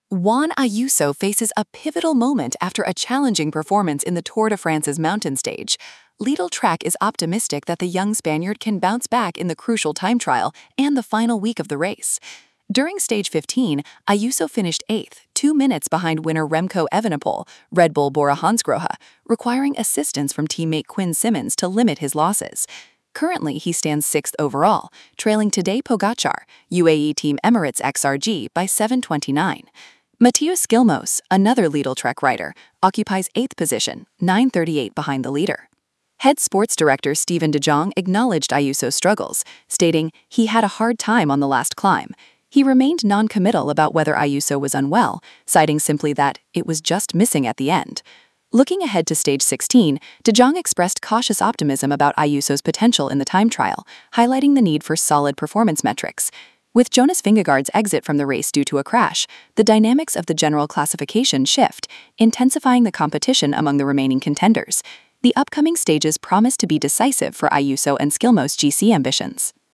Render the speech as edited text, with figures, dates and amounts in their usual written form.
Juan Ayuso faces a pivotal moment after a challenging performance in the Tour de France's mountain stage. Lidl Trek is optimistic that the young Spaniard can bounce back in the crucial time trial and the final week of the race. During stage 15, Ayuso finished 8th, 2 minutes behind winner Remco Evenepoel, Red Bull Bora Hansgrohe, requiring assistance from teammate Quinn Simmons to limit his losses. Currently, he stands 6th overall, trailing Tadej Pogacar, UAE Team Emirates XRG, by 7:29. Matthieu Skilmos, another Lidl Trek rider, occupies 8th position, 9:38 behind the leader. Head sports director Stephen de Jong acknowledged Ayuso's struggles, stating he had a hard time on the last climb. He remained non-committal about whether Ayuso was unwell, citing simply that it was just missing at the end. Looking ahead to stage 16, de Jong expressed cautious optimism about Ayuso's potential in the time trial, highlighting the need for solid performance metrics. With Jonas Vingegaard's exit from the race due to a crash, the dynamics of the general classification shift, intensifying the competition among the remaining contenders. The upcoming stages promise to be decisive for Ayuso and Skilmos' GC ambitions.